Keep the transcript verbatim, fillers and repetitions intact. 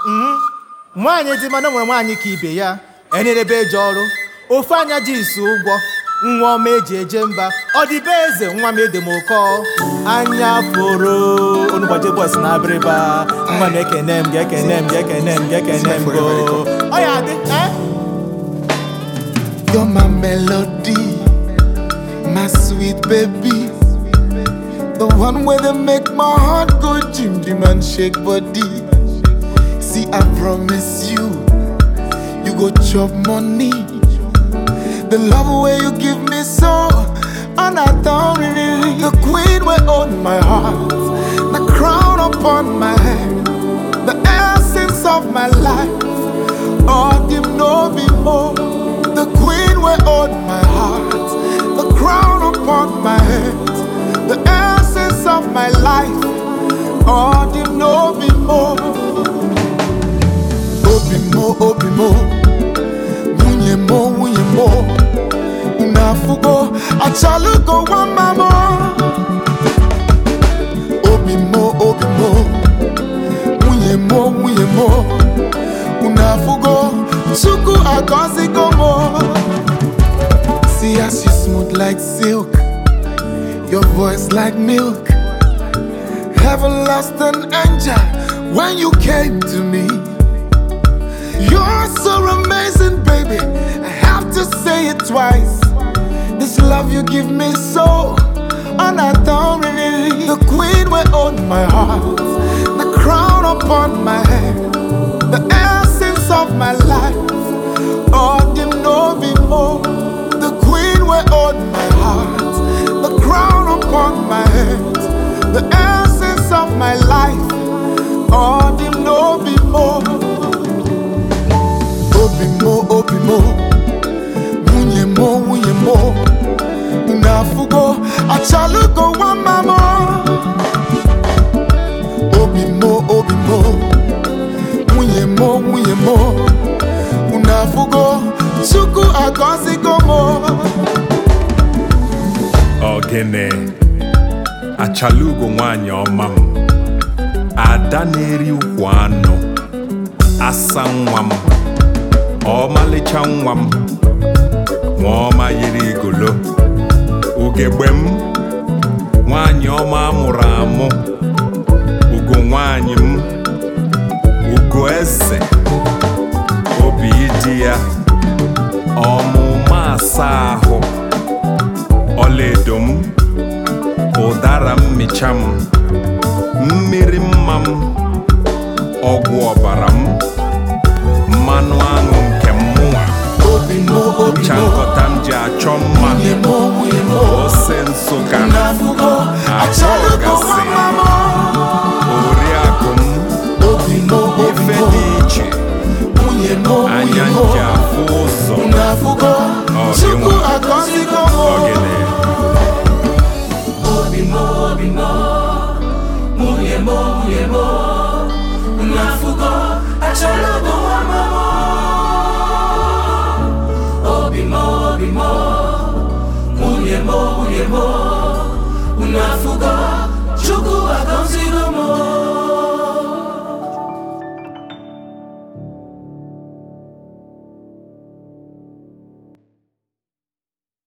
Nwaanyị dị mana nwere nwaanyị ka ibe ya enyerebe eje ọrụ ofu anya ji isi ụgwọ nwa ọma eji eje mba ọ dị be eze nwa m edemoko anya foro onugbaje bọs na abịrịba nwa m ekene m ga-ekene m ga-ekene m ga-ekene m go ọ ya dị eh? You're my melody, my sweet baby, the one where they make my heart go jim jim and shake body. See, I promise you, you go chop money. The love way you give me so, and I don't really. The queen will own my heart, the crown upon my head, the essence of my life. Oh, give no be more. The queen will own my heart, the crown upon my head, the essence of my life. Oh, give no be more. Obimo, obimo, munye mo, munye mo. Unafugo, achalugo wamamo. Obimo, obimo, munye mo, munye mo. Unafugo, suku akosi komo. See as you smooth like silk, your voice like milk. Heaven lost an angel when you came to me. You're so amazing, baby, I have to say it twice. This love you give me so, and I don't really. The queen will own my heart, the crown upon my head, the essence of my life. Oh, you know me more. The queen will own my heart, the crown upon my head, the essence of my life. Oh, you know me more. Obimo, obimo, munye mo, munye mo. Unafugo, achalugo wamamo. Obimo, obimo, munye mo, munye mo. Unafugo, chuku agosi komo. Ogene, achalugo nwanyị ọma m. Ada na-eri ukwu anụ, asa nwa m. Ọmalịcha nwa m, nwa ọma yiri igolo. Ugegbe m, nwanyị ọma amụrụ amụ. Ugo nwanyị m, ugo eze. Obi ịdị ya, ọmụma asa ahụ. Ọlaedo m, ụdara mmicha m. Mmiri mma m, ọgwụ ọbara m. Mmanụ aṅụ nke mmụọ chankọta m ji achọ mma ose Nsụka achọgasị oriakụ m ife dị iche anya nji afụ ụzọ Ogene Obimo, obimo, munye mo, munye mo. Unafugo, achalugo wamamo. Obimo, obimo, munye mo, munye mo. Unafugo, chuku akonsigo mo.